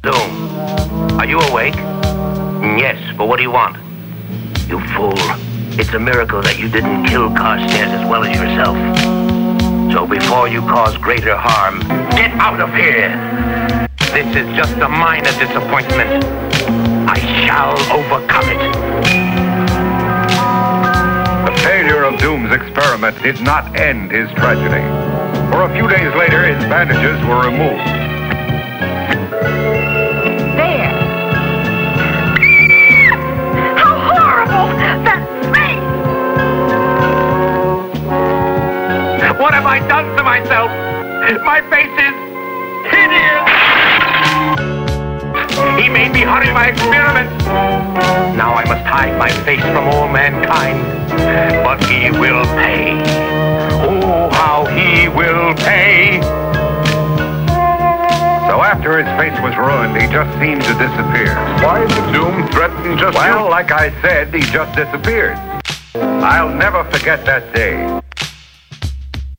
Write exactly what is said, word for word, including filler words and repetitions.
Doom, are you awake? Yes, but what do you want? You fool. It's a miracle that you didn't kill Carstairs as well as yourself. So before you cause greater harm, get out of here! This is just a minor disappointment. I shall overcome it. The failure of Doom's experiment did not end his tragedy. For a few days later, his bandages were removed. There. How horrible! That face! What have I done to myself? My face is hideous! He made me hurry my experiment. Now I must hide my face from all mankind. But he will pay. Oh, how he will pay. So after his face was ruined, he just seemed to disappear. Why did Doom threaten just Well, you? like I said, he just disappeared. I'll never forget that day.